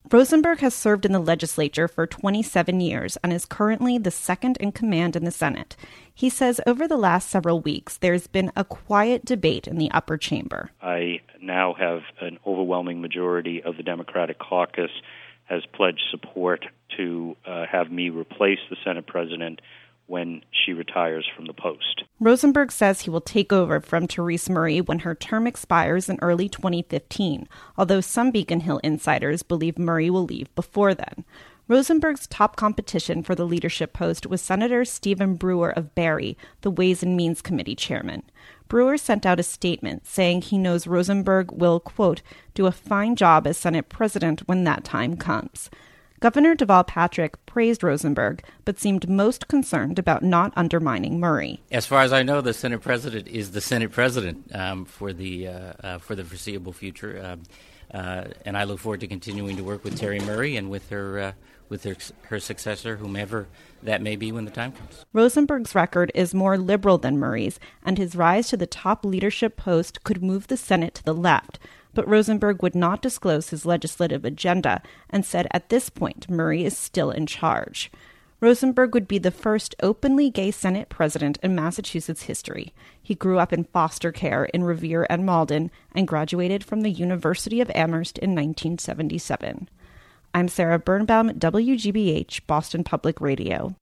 Rosenberg has served in the legislature for 27 years and is currently the second in command in the Senate. He says over the last several weeks, there's been a quiet debate in the upper chamber. I now have an overwhelming majority of the Democratic caucus has pledged support to have me replace the Senate president when she retires from the post. Rosenberg says he will take over from Therese Murray when her term expires in early 2015, although some Beacon Hill insiders believe Murray will leave before then. Rosenberg's top competition for the leadership post was Senator Stephen Brewer of Barrie, the Ways and Means Committee chairman. Brewer sent out a statement saying he knows Rosenberg will, quote, do a fine job as Senate president when that time comes. Governor Deval Patrick praised Rosenberg, but seemed most concerned about not undermining Murray. As far as I know, the Senate president is the Senate president for the foreseeable future, and I look forward to continuing to work with Terry Murray and with her successor, whomever that may be when the time comes. Rosenberg's record is more liberal than Murray's, and his rise to the top leadership post could move the Senate to the left. But Rosenberg would not disclose his legislative agenda and said at this point Murray is still in charge. Rosenberg would be the first openly gay Senate president in Massachusetts history. He grew up in foster care in Revere and Malden and graduated from the University of Amherst in 1977. I'm Sarah Birnbaum, WGBH, Boston Public Radio.